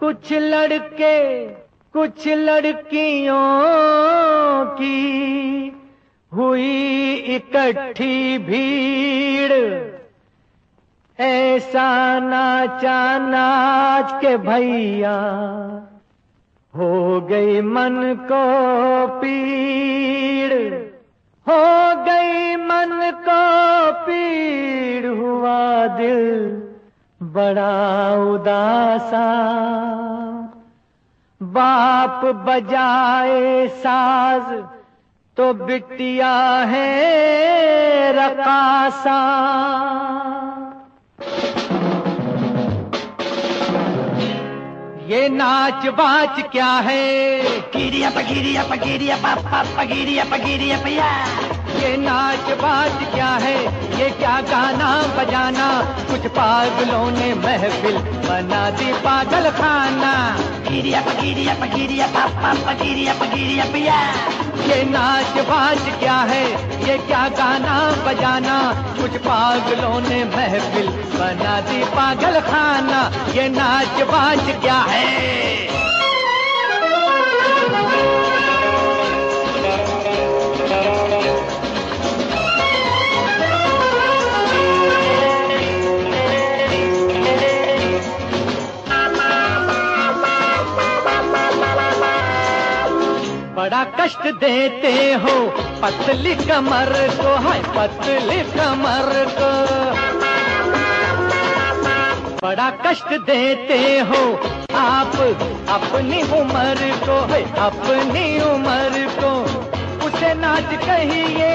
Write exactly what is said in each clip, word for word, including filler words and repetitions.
कुछ लड़के कुछ लड़कियों की हुई इकट्ठी भीड़, ऐसा नाचा नाच के भैया हो गई मन को पीड़, हो गई मन को पीड़, हुआ दिल बड़ा उदासा। बाप बजाए साज तो बिटिया है रकासा। ये नाच बाच क्या है? गिरिया पगिरिया पगिरिया पापा पगिरिया पगिरिया भैया। ये नाच बाच क्या है? ये क्या गाना बजाना? कुछ पागलों ने महफिल बना दी पागल खाना। गिरिया पगिरिया पगिरिया पापा पगिरिया पगिरिया भैया। ये नाच बाच क्या है? ये क्या गाना बजाना? कुछ पागलों ने महफिल बना दी पागल खाना। ये नाच बाच क्या है? बड़ा कष्ट देते हो पतली कमर को, है पतली कमर को। बड़ा कष्ट देते हो आप अपनी उम्र को, है अपनी उम्र को। उसे नाच कहिए,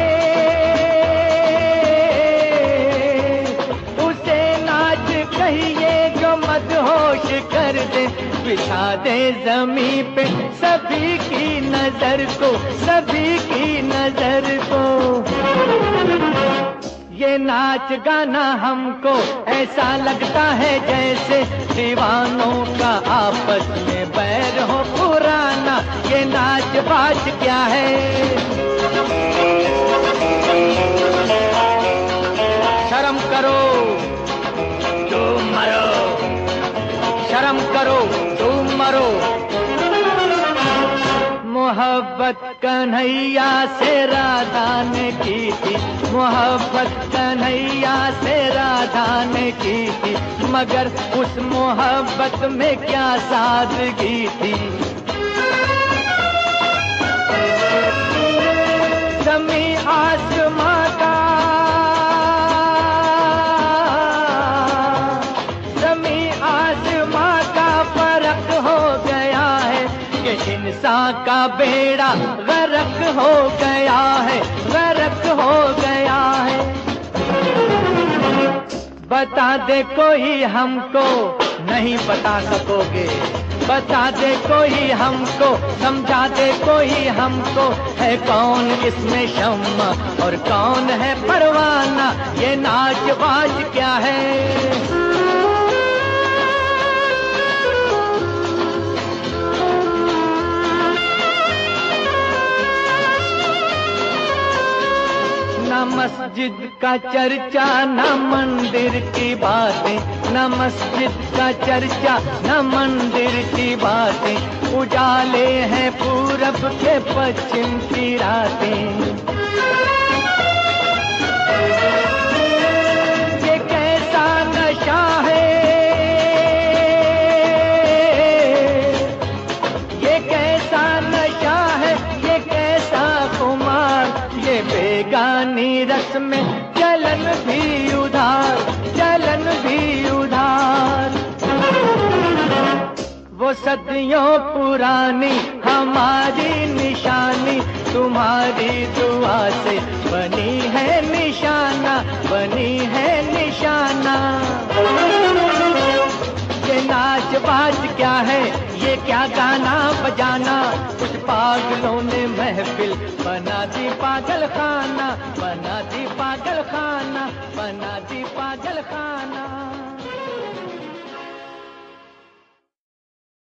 उसे नाच कहिए जो मदहोश कर दे, बिछा दे जमीन पे सभी की नजर को, सभी की नजर को। ये नाच गाना हमको ऐसा लगता है जैसे दीवानों का आपस में बैर हो पुराना। ये नाच बाच क्या है? शर्म करो तुम मरो, शर्म करो तुम मरो। मोहब्बत कन्हैया से राधा ने की थी, मोहब्बत कन्हैया से राधा ने की थी, मगर उस मोहब्बत में क्या सादगी थी। ज़मीं आसमां का, ज़मीं आसमां का फर्क हो गया है, कि इंसान का बेड़ा गर्क हो गया है, गर्क हो गया है। बता दे कोई हमको, नहीं बता सकोगे। बता दे कोई हमको, समझा दे कोई हमको, है कौन इसमें शम्मा और कौन है परवाना। ये नाच बाज क्या है? न मस्जिद का चर्चा न मंदिर की बातें, न मस्जिद का चर्चा न मंदिर की बातें, उजाले हैं पूरब के पश्चिम की रातें। ये कैसा नशा है, ये कैसा नशा है, ये कैसा खुमार, ये बेगानी रस में चलन भी उधार, चलन भी उधार। वो सदियों पुरानी हमारी निशानी, तुम्हारी दुआ से बनी है निशाना, बनी है निशाना। ये नाच बाज क्या है? ये क्या गाना बजाना? कुछ पागलों ने महफिल बना दी पागल खाना, बना दी पागल खाना, बना दी पागल खाना।